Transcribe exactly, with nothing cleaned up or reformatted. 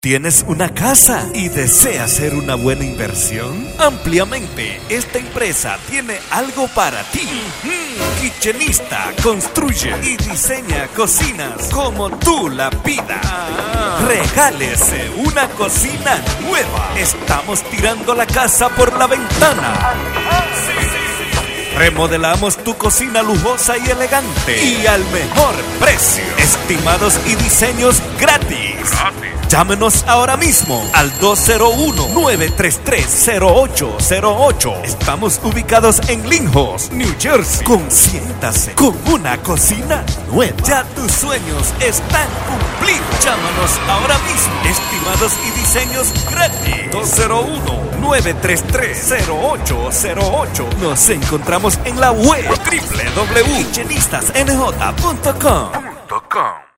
¿Tienes una casa y deseas hacer una buena inversión? Ampliamente, esta empresa tiene algo para ti. Mm-hmm. Kitchenista construye y diseña cocinas como tú la pidas. Ah. Regálese una cocina nueva. Estamos tirando la casa por la ventana. Ah, sí, sí, sí. Remodelamos tu cocina lujosa y elegante y al mejor precio. Estimados y diseños gratis. Gratis. Llámenos ahora mismo al dos cero uno, nueve tres tres, cero ocho cero ocho. Estamos ubicados en Lyndhurst, New Jersey. Consiéntase con una cocina nueva. Ya tus sueños están cumplidos. Llámanos ahora mismo. Estimados y diseños gratis. dos cero uno, nueve tres tres, cero ocho cero ocho. Nos encontramos en la web doble u doble u doble u punto kitchenistas n j punto com.